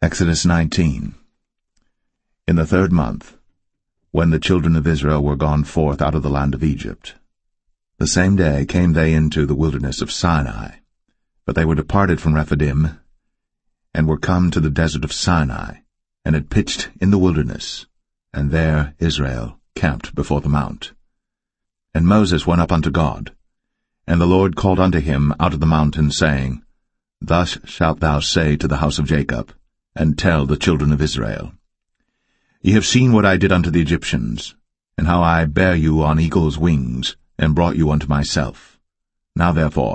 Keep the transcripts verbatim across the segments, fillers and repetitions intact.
Exodus nineteen. In the third month, when the children of Israel were gone forth out of the land of Egypt, the same day came they into the wilderness of Sinai. But they were departed from Rephidim, and were come to the desert of Sinai, and had pitched in the wilderness, and there Israel camped before the mount. And Moses went up unto God, and the Lord called unto him out of the mountain, saying, Thus shalt thou say to the house of Jacob, and tell the children of Israel, Ye have seen what I did unto the Egyptians, and how I bare you on eagle's wings, and brought you unto myself. Now therefore,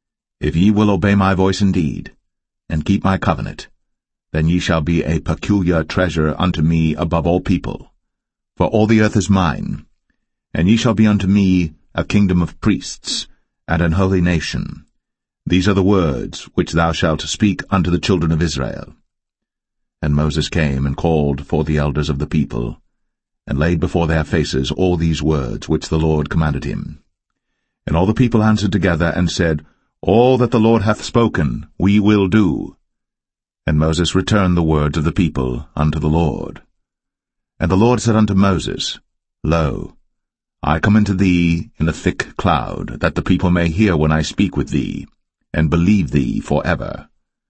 if ye will obey my voice indeed, and keep my covenant, then ye shall be a peculiar treasure unto me above all people. For all the earth is mine, and ye shall be unto me a kingdom of priests, and an holy nation. These are the words which thou shalt speak unto the children of Israel. And Moses came and called for the elders of the people, and laid before their faces all these words which the Lord commanded him. And all the people answered together, and said, All that the Lord hath spoken we will do. And Moses returned the words of the people unto the Lord. And the Lord said unto Moses, Lo, I come unto thee in a thick cloud, that the people may hear when I speak with thee, and believe thee for ever.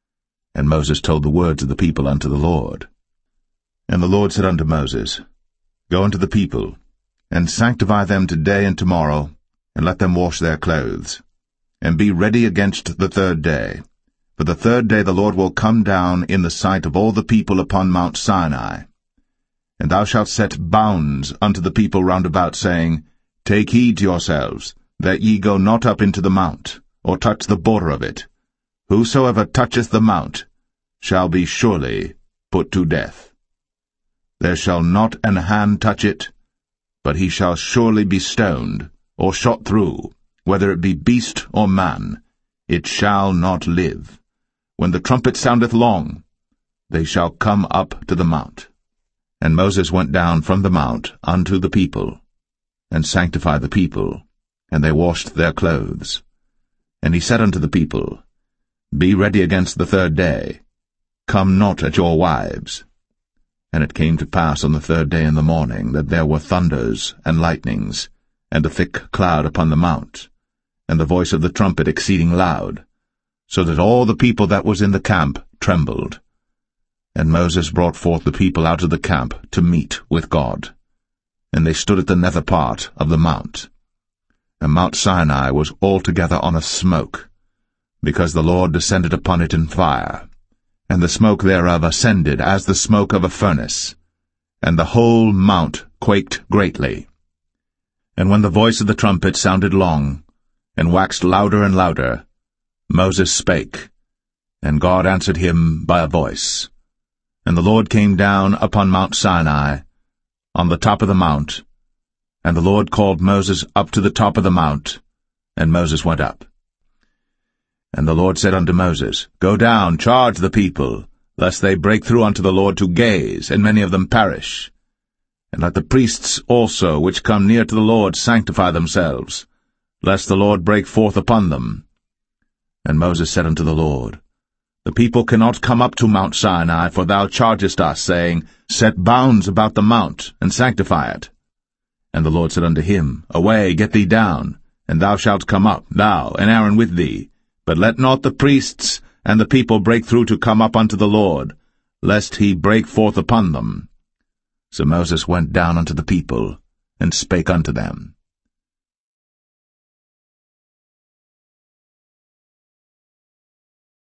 And Moses told the words of the people unto the Lord. And the Lord said unto Moses, Go unto the people, and sanctify them today and tomorrow, and let them wash their clothes, and be ready against the third day. For the third day the Lord will come down in the sight of all the people upon Mount Sinai. And thou shalt set bounds unto the people round about, saying, Take heed to yourselves, that ye go not up into the mount, or touch the border of it. Whosoever toucheth the mount shall be surely put to death. There shall not an hand touch it, but he shall surely be stoned, or shot through, whether it be beast or man. It shall not live. When the trumpet soundeth long, they shall come up to the mount. And Moses went down from the mount unto the people, and sanctified the people, and they washed their clothes. And he said unto the people, Be ready against the third day. Come not at your wives. And it came to pass on the third day in the morning, that there were thunders and lightnings, and a thick cloud upon the mount, and the voice of the trumpet exceeding loud, so that all the people that was in the camp trembled. And Moses brought forth the people out of the camp to meet with God. And they stood at the nether part of the mount. And Mount Sinai was altogether on a smoke, because the Lord descended upon it in fire, and the smoke thereof ascended as the smoke of a furnace, and the whole mount quaked greatly. And when the voice of the trumpet sounded long, and waxed louder and louder, Moses spake, and God answered him by a voice. And the Lord came down upon Mount Sinai, on the top of the mount, and the Lord called Moses up to the top of the mount, and Moses went up. And the Lord said unto Moses, Go down, charge the people, lest they break through unto the Lord to gaze, and many of them perish. And let the priests also which come near to the Lord sanctify themselves, lest the Lord break forth upon them. And Moses said unto the Lord, The people cannot come up to Mount Sinai, for thou chargest us, saying, Set bounds about the mount, and sanctify it. And the Lord said unto him, Away, get thee down, and thou shalt come up, thou and Aaron with thee. But let not the priests and the people break through to come up unto the Lord, lest he break forth upon them. So Moses went down unto the people, and spake unto them.